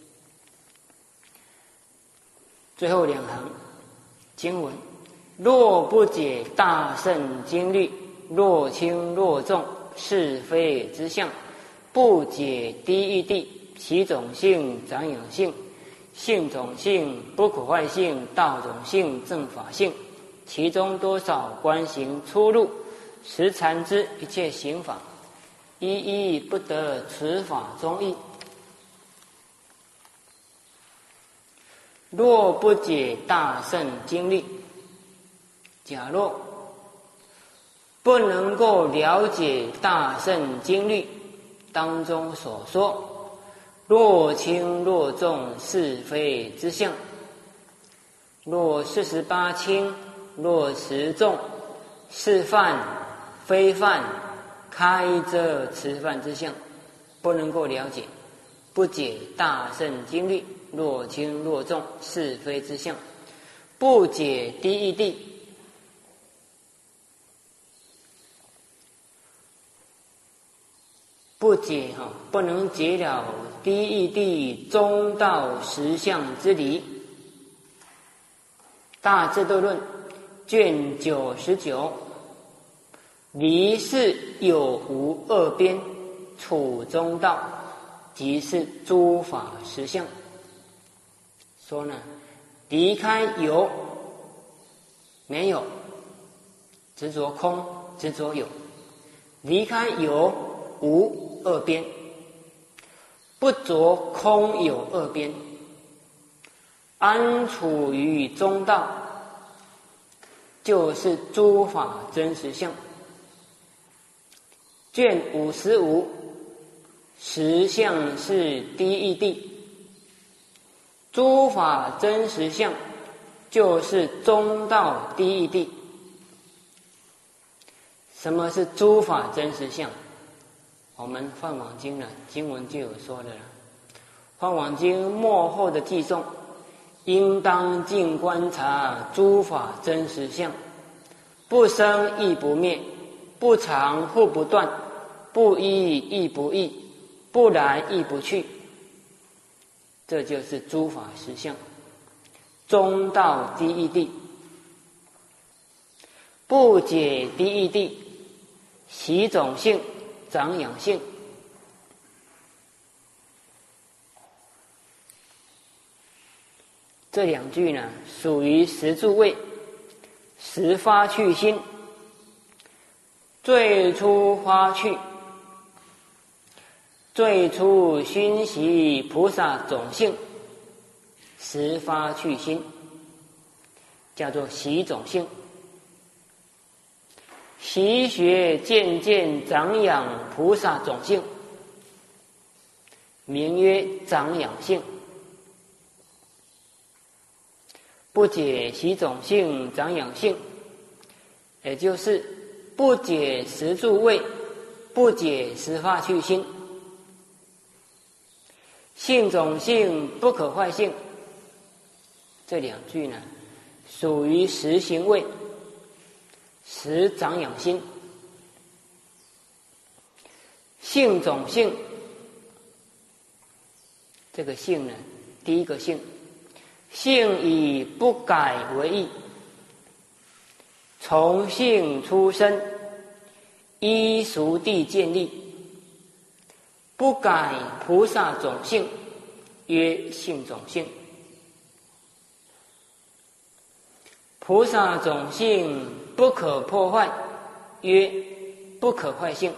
S1: 最后2行经文：若不解大圣经律，若轻若重，是非之相，不解第一谛，其种性、长养性、性种性、不可坏性、道种性、正法性，其中多少观行出入，实禅之一切行法，一一不得此法中意。若不解大圣经律，假若不能够了解大圣经律当中所说若轻若重是非之相，若48轻，若10重，是犯非犯，开遮持犯之相，不能够了解，不解大圣经律若轻若重是非之相，不解第一谛，不解不能解了第一谛中道实相之理。大智度论卷99，离是有无二边，处中道，即是诸法实相。说呢，离开有没有，执着空，执着有；离开有无二边，不着空有二边，安处于中道，就是诸法真实相。卷55，实相是第一谛，诸法真实相就是中道第一谛。什么是诸法真实相？我们梵网经呢经文就有说的了。梵网经末后的偈颂，应当尽观察诸法真实相，不生亦不灭，不常复不断，不依亦不异，不来亦不去。这就是诸法实相，中道第一谛。不解第一谛，习种性，长养性。这2句呢，属于十住位，十发趣心。最初发趣，最初熏习菩萨种性，十发趣心，叫做习种性。习学渐渐长养菩萨种性，名曰长养性。不解习种性、长养性，也就是不解十住位，不解十发趣心。性种性，不可坏性，这2句呢，属于十行位，十长养心。性种性，这个性呢，第一个性，性以不改为义，从性出生，依熟地建立，不改菩萨种性，曰性种性。菩萨种性不可破坏，曰不可坏性。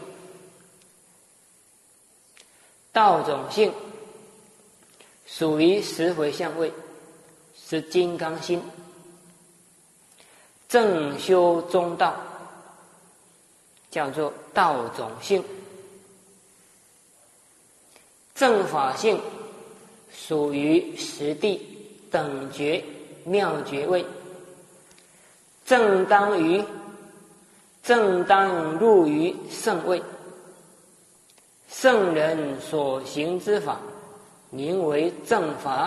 S1: 道种性属于十回向位，是金刚心，正修中道，叫做道种性。 正法性属于实地等觉妙觉位，正当入于圣位。圣人所行之法名为正法，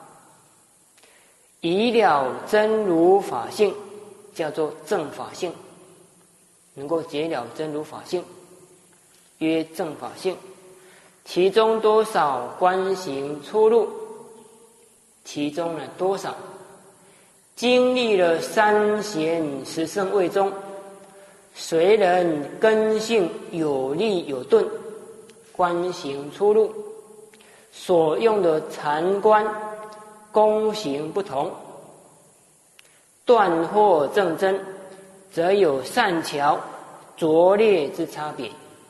S1: 以了真如法性叫做正法性，能够解了真如法性曰正法性。其中多少观行出入，其中呢多少经历了三贤十圣位中，虽人根性有利有钝，观行出入所用的禅观功行不同，断或正真，则有善巧拙劣之差别。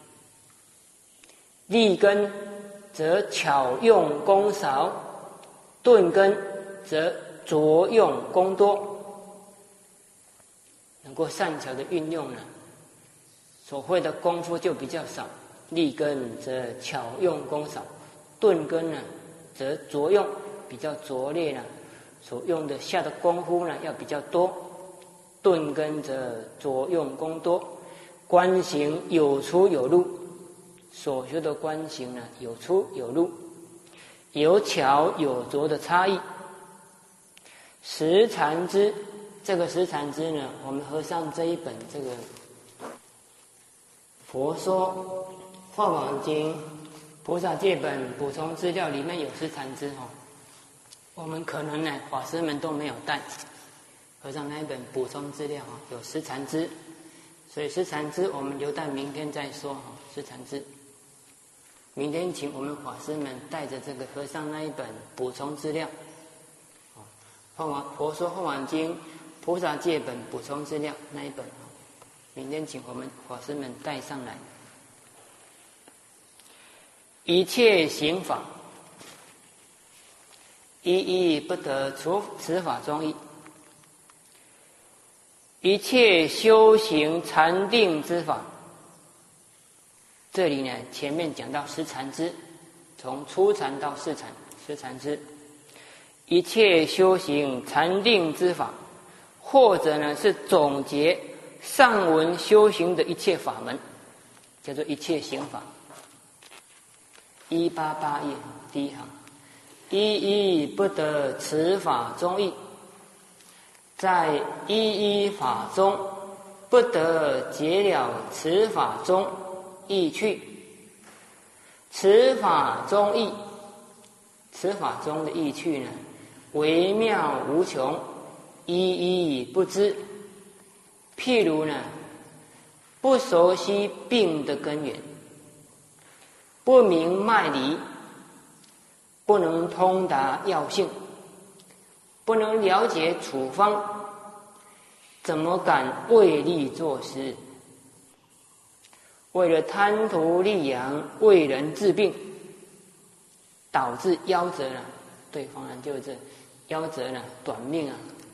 S1: 利根则巧用功少，钝根则拙用功多。能够善巧的运用呢，所会的功夫就比较少。利根则巧用功少，钝根呢则拙用，比较拙劣呢，所用的下的功夫呢要比较多。钝根则拙用功多，观行有出有入，所学的观行呢有出有入，有巧有拙的差异。十禅支，这个十禅支呢，我们和尚这一本这个《佛说法华经》菩萨戒本补充资料里面有十禅支哦，我们可能呢法师们都没有带。和尚那一本补充资料有十禅支，所以十禅支我们留到明天再说。十禅支明天请我们法师们带着这个和尚那一本补充资料，佛说法华经菩萨戒本补充资料那一本，明天请我们法师们带上来。一切行法一一不得除此法中意，一切修行禅定之法，这里呢前面讲到十禅支，从初禅到四禅，十禅支，一切修行禅定之法，或者呢是总结上文修行的一切法门，叫做一切行法。188页第一行，一一不得此法中意，在一一法中不得解了此法中意趣。此法中意，此法中的意趣呢，微妙无穷，一一不知。譬如呢，不熟悉病的根源，不明脉理，不能通达药性，不能了解处方，怎么敢为利作施？为了贪图利养，为人治病，导致夭折了。对方呢就是这夭折了，短命啊，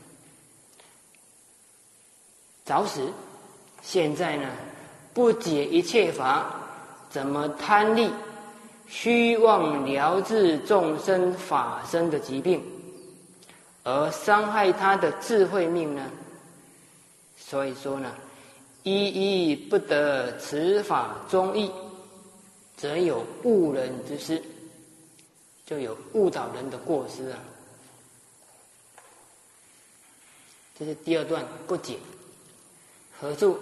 S1: 早死。现在呢，不解一切法，怎么贪利，虚妄疗治众生法身的疾病，而伤害他的智慧命呢？所以说呢，一一不得此法中意，则有误人之失，就有误导人的过失啊。这是第二段不解。合注：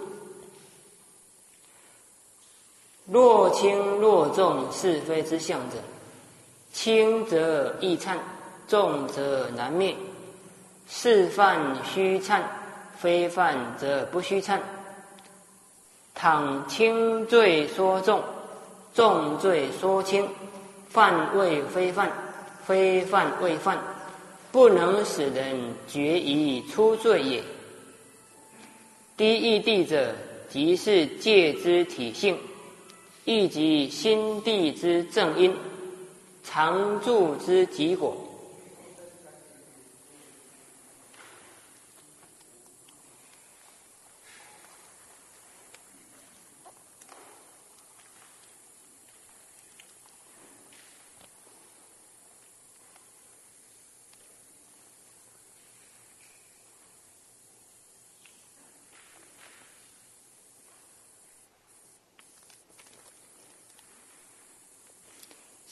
S1: 若轻若重是非之相者，轻则易忏，重则难灭。是犯须忏，非犯则不须忏。倘轻罪说重，重罪说轻，犯谓非犯，非犯谓犯，不能使人决疑出罪也。第一谛者，即是戒之体性，亦即心地之正因，常住之极果。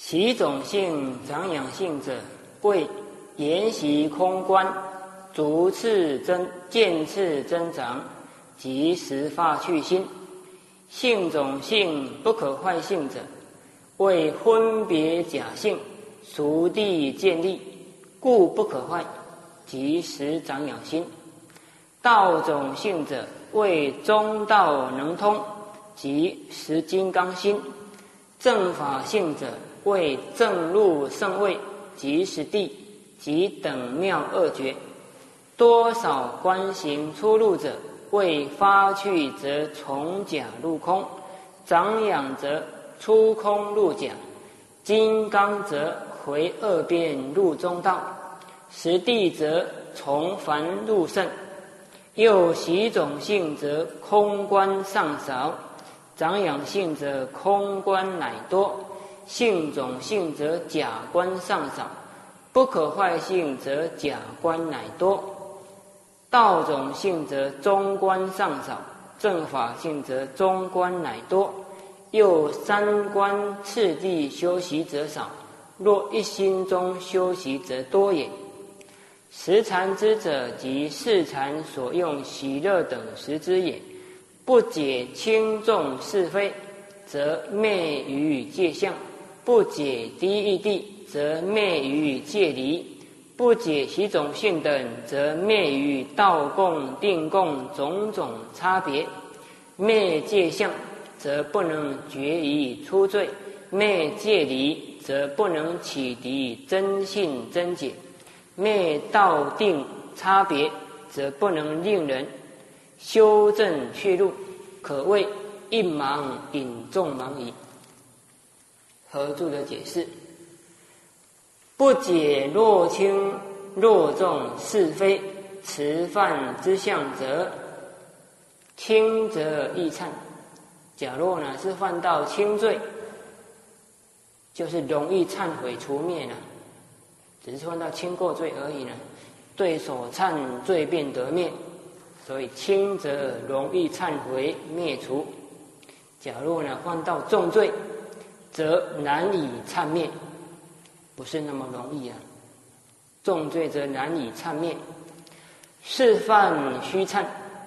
S1: 习种性长养性者，为研习空观，逐次渐次增长，即时发去心。性种性不可坏性者，为分别假性，熟地建立，故不可坏，即时长养心。道种性者，为中道能通，即识金刚心。正法性者，为正入圣位，即识地，即等妙二觉。多少观行出入者，为发去则从假入空，长养则出空入假，金刚则回二边入中道，实地则从凡入圣。又习种性则空观尚少，长养性则空观乃多，性种性则假观尚少，不可坏性则假观乃多。道种性则中观尚少，正法性则中观乃多。又三观次第修习者少，若一心中修习则多也。十禅之者，即四禅所用喜乐等十之也。不解轻重是非，则昧于界相；不解低义谛，则昧于界离；不解习种性等，则昧于道共、定共种种差别；昧界相，则不能决疑出罪；昧界离，则不能启迪真信真解；昧道定差别，则不能令人修正去路，可谓一盲引众盲矣。合注的解释：不解若轻若重是非持犯之相者，轻则易忏。假若呢是犯到轻罪，就是容易忏悔除灭了，只是犯到轻过罪而已呢，对所忏罪便得灭，所以轻则容易忏悔灭除。假若呢犯到重罪，则难以忏灭，不是那么容易啊。重罪则难以忏灭，是犯须忏。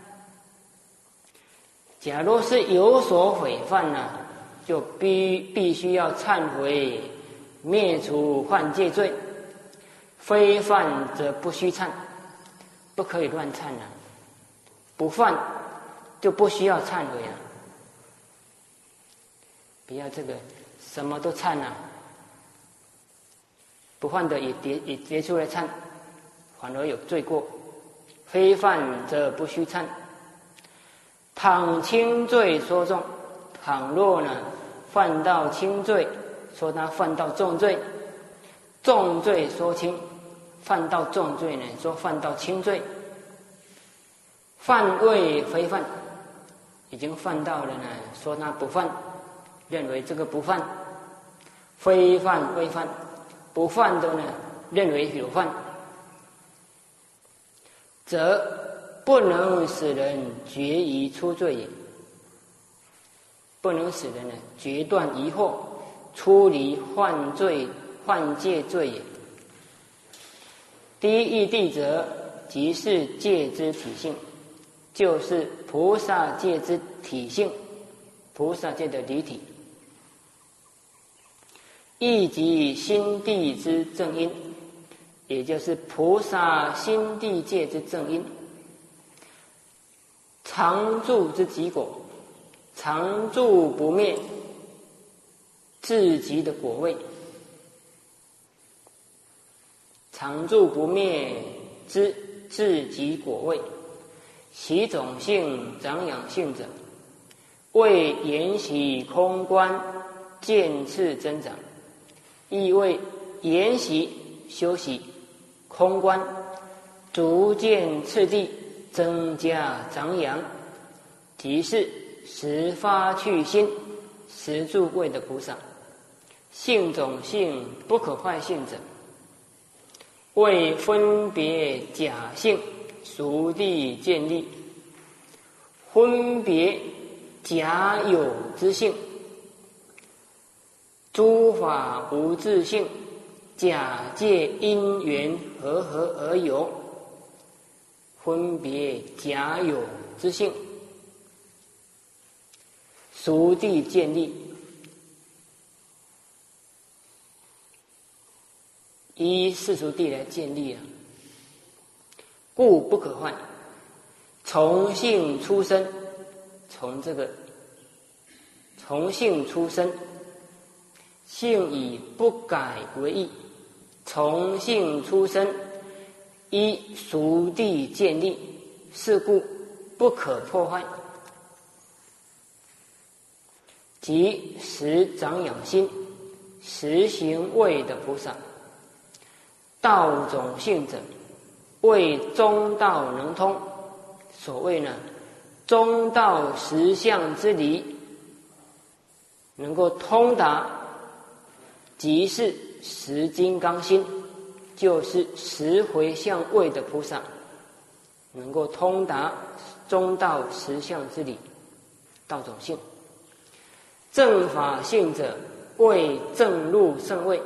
S1: 假若是有所毁犯呢，就必须要忏悔灭除犯戒罪，非犯则不须忏，不可以乱忏啊。不犯就不需要忏悔啊，不要这个什么都忏啊，不犯的也别出来忏，反而有罪过。非犯则不须忏。倘轻罪说重，倘若呢犯到轻罪，说他犯到重罪；重罪说轻，犯到重罪呢说犯到轻罪。犯未非犯，已经犯到了呢，说他不犯，认为这个不犯；非犯未犯，不犯的呢，认为有犯，则不能使人决疑出罪也。不能使人呢决断疑惑，出离犯罪犯戒罪也。第一义谛者，即是戒之体性，就是菩萨戒之体性，菩萨戒的离体。亦即心地之正因，也就是菩萨心地戒之正因。常住之极果，常住不灭，至极的果位。常住不灭之至极果位。习种性长养性者，为研习空观，渐次增长，亦为研习修习空观，逐渐次第增加长养，即是十发去心，十住位的菩萨。性种性不可坏性者，为分别假性，熟地建立，分别假有之性， 诸法无自性，假借因缘和合而有，分别假有之性，熟地建立，依世俗地来建立故不可坏。从性出生，从性出生，性以不改为义。从性出生，依熟地建立，是故不可破坏。即实长养心，实行位的菩萨，道种性者，为中道能通。所谓呢，中道实相之理，能够通达，即是实金刚心，就是实回向位的菩萨，能够通达中道实相之理，道种性。正法性者，为正入圣位，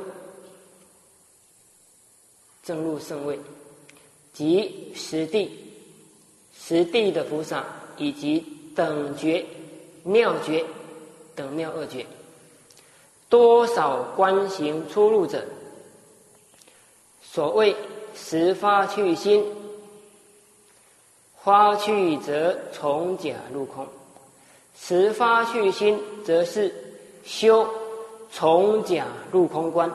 S1: 正入圣位，即实地的菩萨，以及等觉、妙觉等妙二觉，多少观行出入者。所谓实发去心，发去则从假入空。实发去心，则是修从假入空观；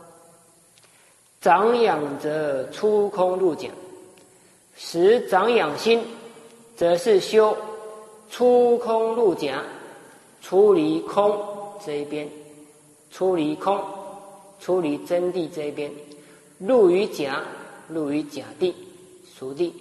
S1: 长养则出空入假。实长养心，则是修出空入假，出离空这一边，出离空，出离真谛这一边，入于假，入于假谛、俗谛。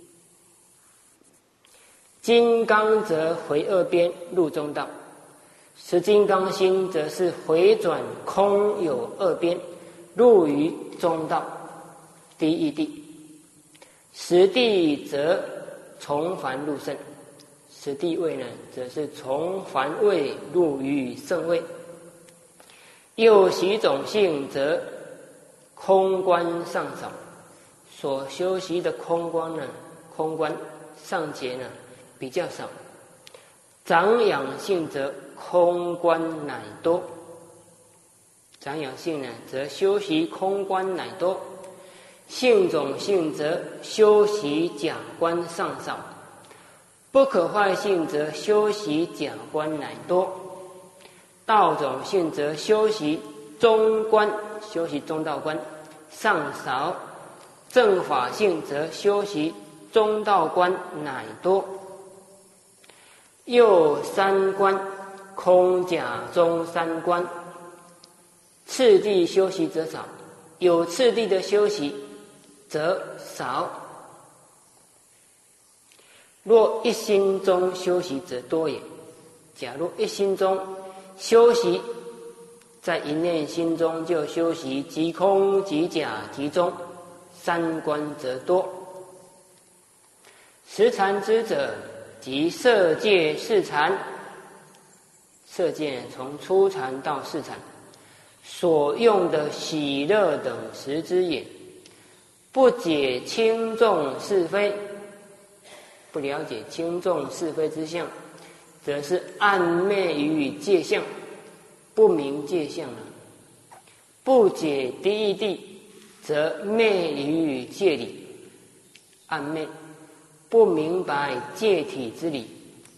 S1: 金刚则回二边入中道，实金刚心则是回转空有二边，入于中道第一谛。实谛则从凡入圣，实谛位呢，则是从凡位入于圣位。又习种性则空观上少，所修习的空观呢，空观上节呢比较少。长养性则空观乃多，长养性呢，则修习空观乃多。性种性则修习假观上少，不可坏性则修习假观乃多。道种性则修习中观，修习中道观上少。正法性则修习中道观乃多。又三观，空假中三观，次第修习则少，有次第的修习则少。若一心中修习则多也。假如一心中修习，在一念心中就修习即空即假即中三观则多。十禅之者，即色界四禅。色界从初禅到四禅所用的喜乐等十之也。不解轻重是非，不了解轻重是非之相，则是暗昧于界相，不明界相了。不解第一谛，则昧于界理，暗昧，不明白界体之理。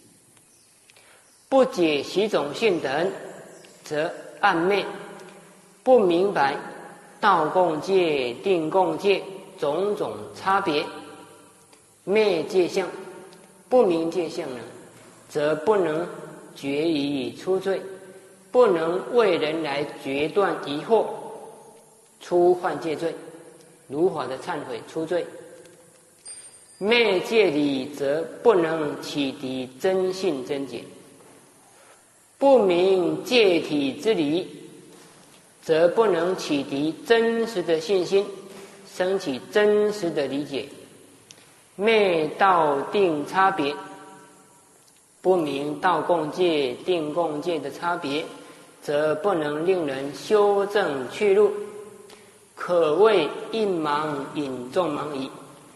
S1: 不解习种性等，则暗昧，不明白道共界、定共界种种差别。昧界相，不明界相呢，则不能决疑出罪，不能为人来决断疑惑，出犯戒罪，如法的忏悔出罪。昧戒理，则不能启迪真信真解。不明戒体之理，则不能启迪真实的信心，升起真实的理解。昧道定差别，不明道共界、定共界的差别， 则不能令人修正去路，可谓一盲引众盲矣。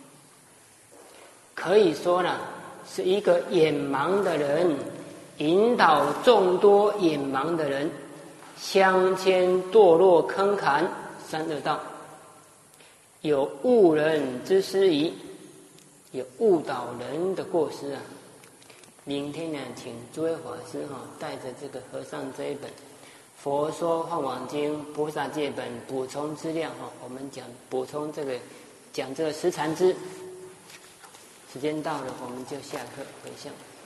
S1: 可以说呢，是一个眼盲的人引导众多眼盲的人相牵堕落坑坎三恶道，有误人之失矣，有误导人的过失啊。明天呢，请诸位法师带着这个和尚这一本《佛说幻网经》菩萨戒本补充资料我们补充讲这个十禅支。时间到了，我们就下课回向。